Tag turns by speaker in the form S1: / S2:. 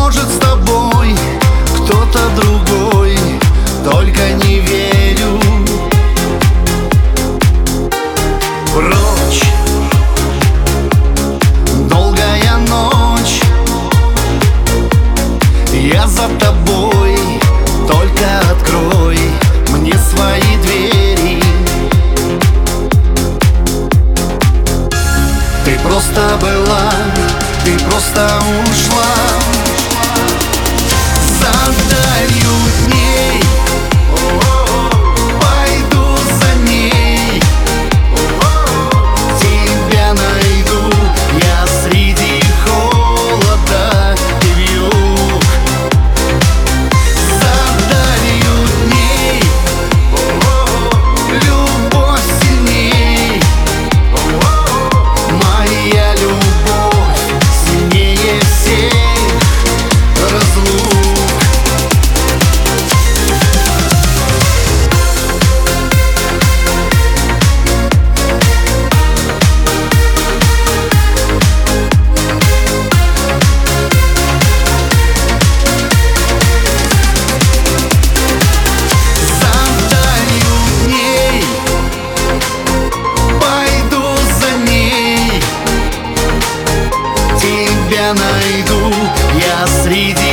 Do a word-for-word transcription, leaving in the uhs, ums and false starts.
S1: может, с тобой кто-то другой, только не верю. Прочь, долгая ночь, я за тобой, только открой мне свои двери. Ты просто была, ты просто ушла за далью дней. Пойду за ней, тебя найду я среди холода и вьюг. За далью дней любовь сильней, моя любовь сильнее всех разлук. Найду я среди